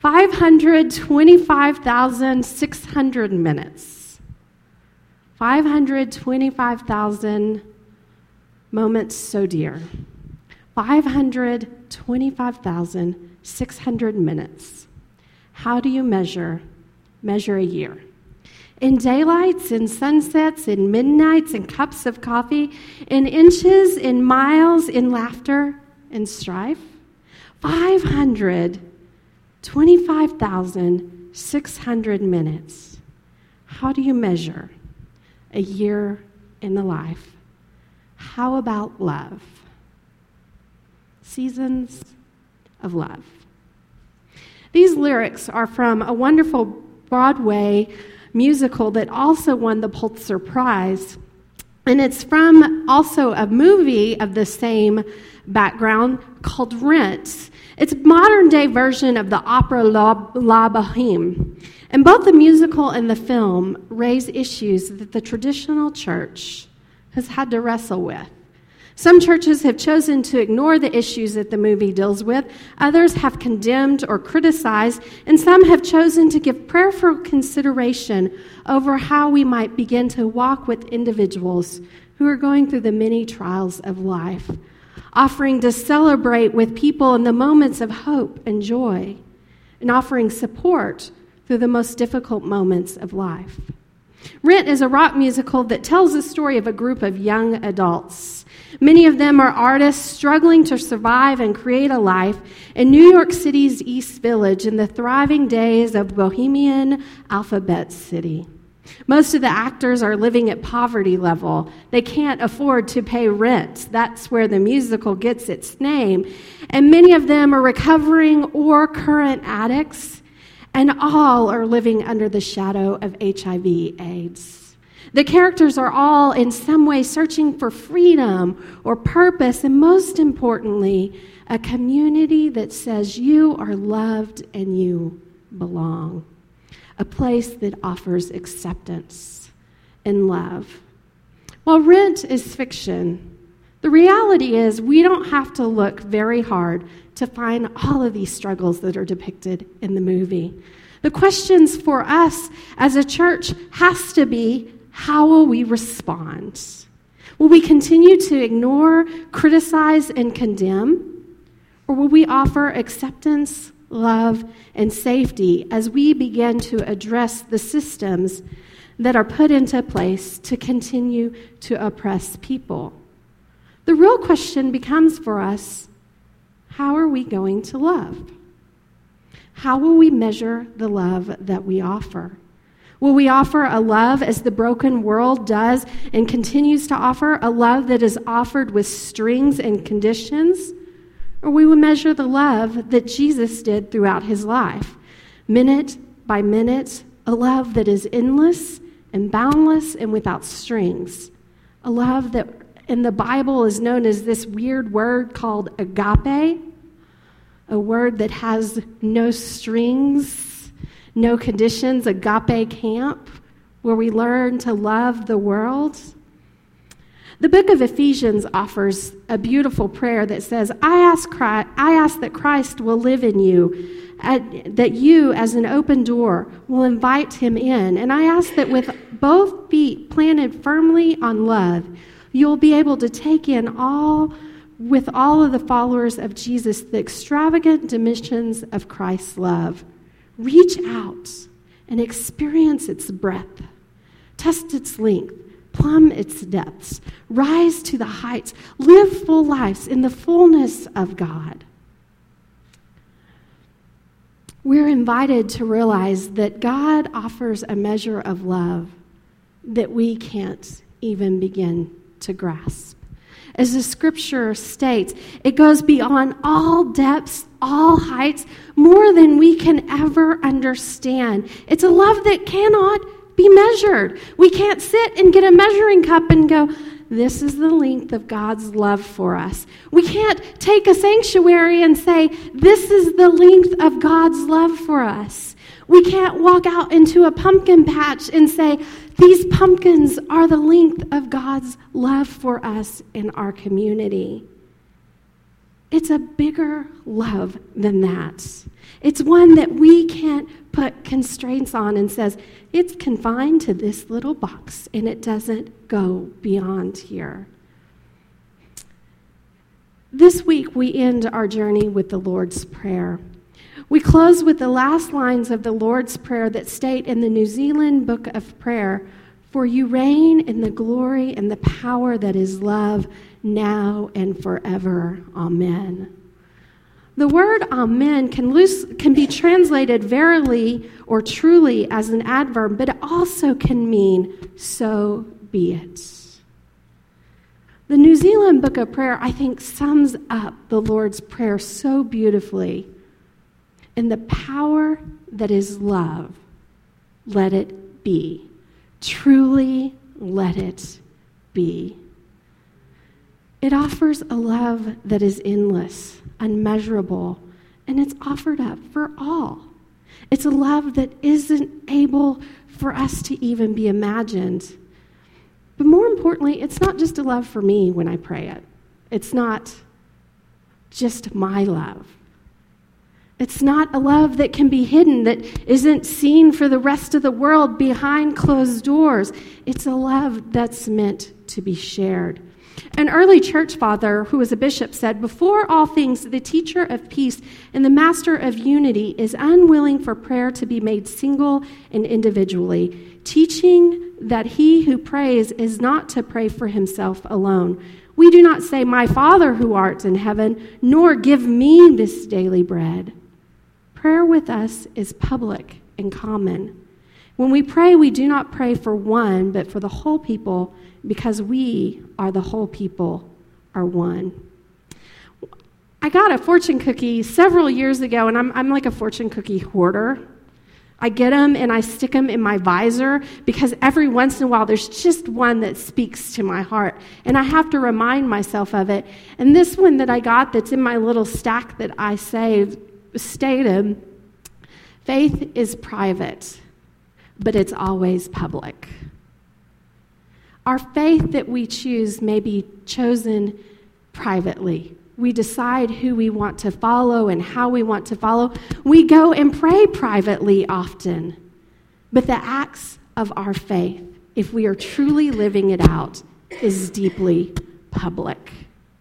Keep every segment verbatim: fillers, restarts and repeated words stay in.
five hundred twenty-five thousand six hundred minutes. five hundred twenty-five thousand moments so dear. five hundred twenty-five thousand six hundred minutes. How do you measure measure a year? In daylights, in sunsets, in midnights, in cups of coffee, in inches, in miles, in laughter, in strife? five hundred twenty-five thousand six hundred minutes. How do you measure a year in the life? How about love? Seasons of love. These lyrics are from a wonderful Broadway musical that also won the Pulitzer Prize. And it's from also a movie of the same background called Rent. It's a modern-day version of the opera La, La Boheme. And both the musical and the film raise issues that the traditional church has had to wrestle with. Some churches have chosen to ignore the issues that the movie deals with. Others have condemned or criticized, and some have chosen to give prayerful consideration over how we might begin to walk with individuals who are going through the many trials of life, offering to celebrate with people in the moments of hope and joy, and offering support through the most difficult moments of life. Rent is a rock musical that tells the story of a group of young adults. Many of them are artists struggling to survive and create a life in New York City's East Village in the thriving days of Bohemian Alphabet City. Most of the actors are living at poverty level. They can't afford to pay rent. That's where the musical gets its name. And many of them are recovering or current addicts, and all are living under the shadow of H I V AIDS. The characters are all in some way searching for freedom or purpose, and most importantly, a community that says you are loved and you belong. A place that offers acceptance and love. While Rent is fiction, the reality is we don't have to look very hard to find all of these struggles that are depicted in the movie. The questions for us as a church has to be, how will we respond? Will we continue to ignore, criticize, and condemn? Or will we offer acceptance, love, and safety as we begin to address the systems that are put into place to continue to oppress people? The real question becomes for us, how are we going to love? How will we measure the love that we offer? Will we offer a love as the broken world does and continues to offer, a love that is offered with strings and conditions? Or we will measure the love that Jesus did throughout his life, minute by minute, a love that is endless and boundless and without strings, a love that in the Bible is known as this weird word called agape, a word that has no strings, no conditions, agape camp, where we learn to love the world. The book of Ephesians offers a beautiful prayer that says, I ask Christ, I ask that Christ will live in you, that you, as an open door, will invite him in. And I ask that with both feet planted firmly on love, you'll be able to take in all, with all of the followers of Jesus, the extravagant dimensions of Christ's love. Reach out and experience its breadth, test its length, plumb its depths, rise to the heights, live full lives in the fullness of God. We're invited to realize that God offers a measure of love that we can't even begin to grasp. As the scripture states, it goes beyond all depths, all heights, more than we can ever understand. It's a love that cannot be measured. We can't sit and get a measuring cup and go, this is the length of God's love for us. We can't take a sanctuary and say, this is the length of God's love for us. We can't walk out into a pumpkin patch and say, these pumpkins are the length of God's love for us in our community. It's a bigger love than that. It's one that we can't put constraints on and says, it's confined to this little box and it doesn't go beyond here. This week we end our journey with the Lord's Prayer. We close with the last lines of the Lord's Prayer that state in the New Zealand Book of Prayer, "For you reign in the glory and the power that is love, now and forever. Amen." The word amen can, loose, can be translated verily or truly as an adverb, but it also can mean so be it. The New Zealand Book of Prayer, I think, sums up the Lord's Prayer so beautifully. In the power that is love, let it be. Truly let it be. It offers a love that is endless, unmeasurable, and it's offered up for all. It's a love that isn't able for us to even be imagined. But more importantly, it's not just a love for me when I pray it. It's not just my love. It's not a love that can be hidden, that isn't seen for the rest of the world behind closed doors. It's a love that's meant to be shared. An early church father who was a bishop said, "Before all things, the teacher of peace and the master of unity is unwilling for prayer to be made single and individually, teaching that he who prays is not to pray for himself alone. We do not say, 'My Father who art in heaven,' nor 'Give me this daily bread.' Prayer with us is public and common. When we pray, we do not pray for one, but for the whole people, because we are the whole people, are one." I got a fortune cookie several years ago, and I'm, I'm like a fortune cookie hoarder. I get them and I stick them in my visor because every once in a while there's just one that speaks to my heart, and I have to remind myself of it. And this one that I got that's in my little stack that I saved stated, "Faith is private, but it's always public." Our faith that we choose may be chosen privately. We decide who we want to follow and how we want to follow. We go and pray privately often. But the acts of our faith, if we are truly living it out, is deeply public.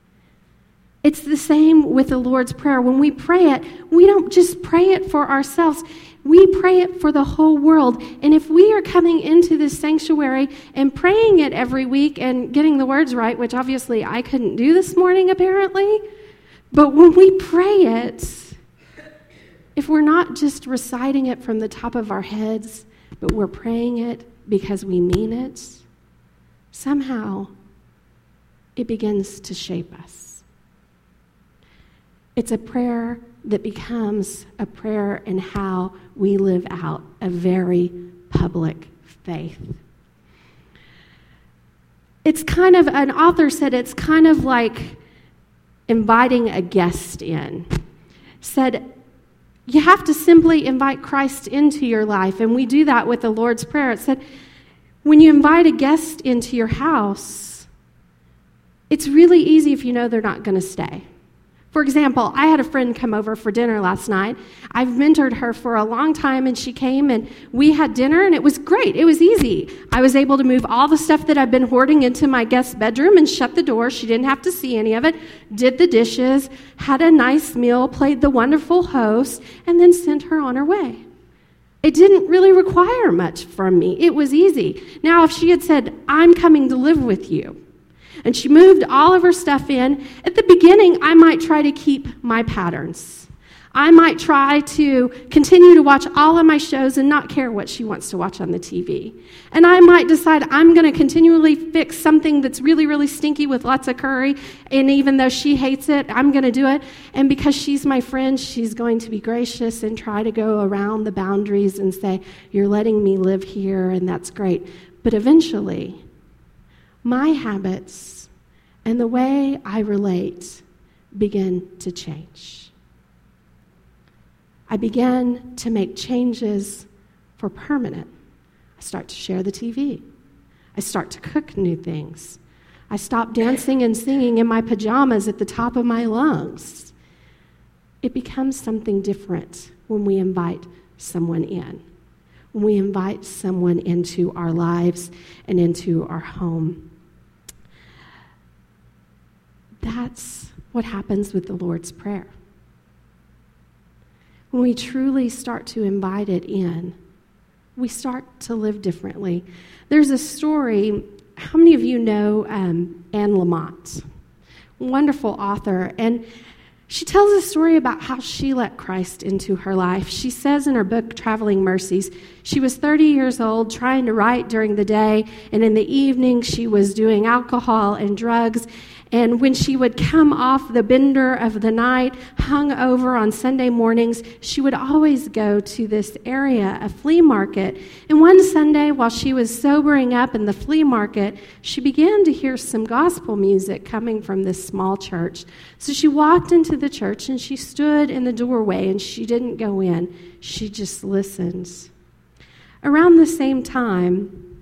It's the same with the Lord's Prayer. When we pray it, we don't just pray it for ourselves. We pray it for the whole world. And if we are coming into this sanctuary and praying it every week and getting the words right, which obviously I couldn't do this morning apparently, but when we pray it, if we're not just reciting it from the top of our heads, but we're praying it because we mean it, somehow it begins to shape us. It's a prayer that becomes a prayer in how we live out a very public faith. It's kind of, an author said, it's kind of like inviting a guest in. Said, you have to simply invite Christ into your life, and we do that with the Lord's Prayer. It said, when you invite a guest into your house, it's really easy if you know they're not going to stay. For example, I had a friend come over for dinner last night. I've mentored her for a long time, and she came, and we had dinner, and it was great. It was easy. I was able to move all the stuff that I've been hoarding into my guest bedroom and shut the door. She didn't have to see any of it, did the dishes, had a nice meal, played the wonderful host, and then sent her on her way. It didn't really require much from me. It was easy. Now, if she had said, "I'm coming to live with you," and she moved all of her stuff in, at the beginning, I might try to keep my patterns. I might try to continue to watch all of my shows and not care what she wants to watch on the T V. And I might decide I'm going to continually fix something that's really, really stinky with lots of curry, and even though she hates it, I'm going to do it. And because she's my friend, she's going to be gracious and try to go around the boundaries and say, "You're letting me live here, and that's great." But eventually, my habits and the way I relate begin to change. I begin to make changes for permanent. I start to share the T V. I start to cook new things. I stopped dancing and singing in my pajamas at the top of my lungs. It becomes something different when we invite someone in, when we invite someone into our lives and into our home. That's what happens with the Lord's Prayer. When we truly start to invite it in, we start to live differently. There's a story, how many of you know um, Anne Lamott? Wonderful author, and she tells a story about how she let Christ into her life. She says in her book, Traveling Mercies, she was thirty years old, trying to write during the day, and in the evening she was doing alcohol and drugs. And when she would come off the bender of the night, hung over on Sunday mornings, she would always go to this area, a flea market. And one Sunday, while she was sobering up in the flea market, she began to hear some gospel music coming from this small church. So she walked into the church and she stood in the doorway and she didn't go in. She just listened. Around the same time,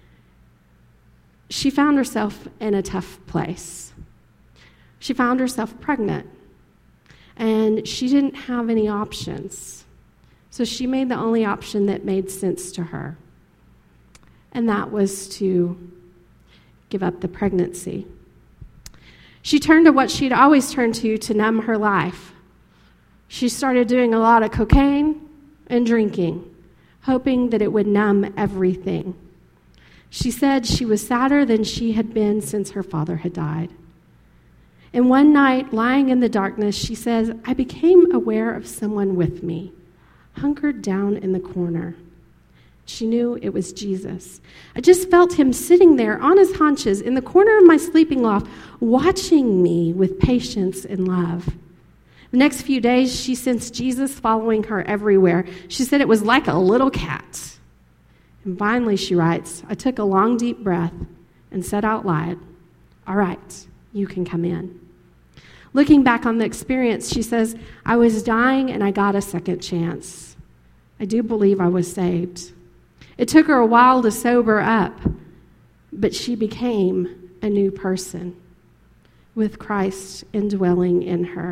she found herself in a tough place. She found herself pregnant, and she didn't have any options. So she made the only option that made sense to her, and that was to give up the pregnancy. She turned to what she'd always turned to to numb her life. She started doing a lot of cocaine and drinking, hoping that it would numb everything. She said she was sadder than she had been since her father had died. And one night, lying in the darkness, she says, I became aware of someone with me, hunkered down in the corner. She knew it was Jesus. I just felt him sitting there on his haunches in the corner of my sleeping loft, watching me with patience and love. The next few days, she sensed Jesus following her everywhere. She said it was like a little cat. And finally, she writes, I took a long, deep breath and said out loud, all right, you can come in. Looking back on the experience, she says, I was dying and I got a second chance. I do believe I was saved. It took her a while to sober up, but she became a new person with Christ indwelling in her.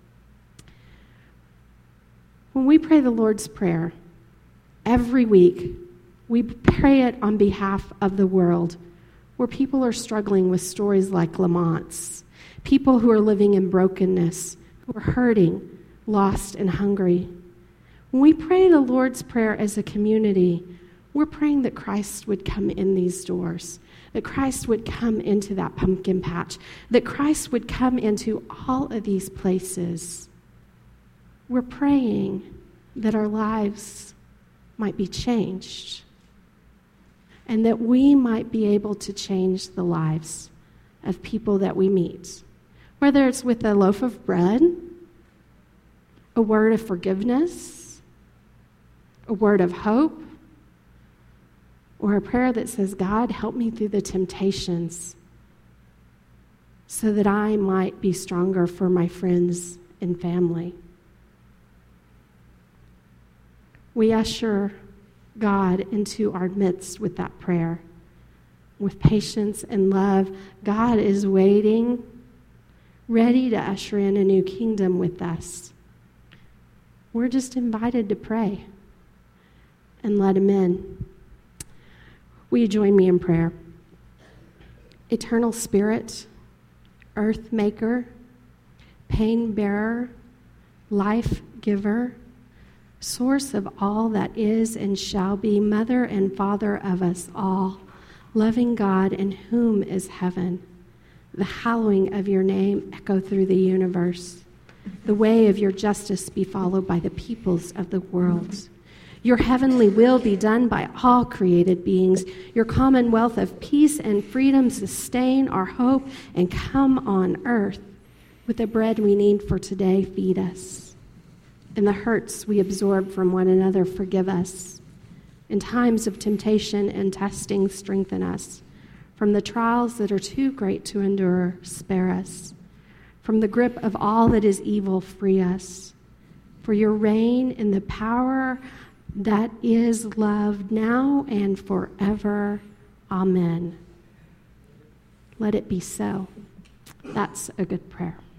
When we pray the Lord's Prayer, every week, we pray it on behalf of the world, where people are struggling with stories like Lamont's, people who are living in brokenness, who are hurting, lost, and hungry. When we pray the Lord's Prayer as a community, we're praying that Christ would come in these doors, that Christ would come into that pumpkin patch, that Christ would come into all of these places. We're praying that our lives might be changed, and that we might be able to change the lives of people that we meet, whether it's with a loaf of bread, a word of forgiveness, a word of hope, or a prayer that says, God, help me through the temptations so that I might be stronger for my friends and family. We usher God into our midst with that prayer. With patience and love, God is waiting, ready to usher in a new kingdom with us. We're just invited to pray and let him in. Will you join me in prayer? Eternal Spirit, Earth Maker, Pain Bearer, Life Giver, Source of all that is and shall be, Mother and Father of us all, loving God in whom is heaven, the hallowing of your name echo through the universe. The way of your justice be followed by the peoples of the world. Your heavenly will be done by all created beings. Your commonwealth of peace and freedom sustain our hope and come on earth. With the bread we need for today, feed us. In the hurts we absorb from one another, forgive us. In times of temptation and testing, strengthen us. From the trials that are too great to endure, spare us. From the grip of all that is evil, free us. For your reign in the power that is love, now and forever. Amen. Let it be so. That's a good prayer.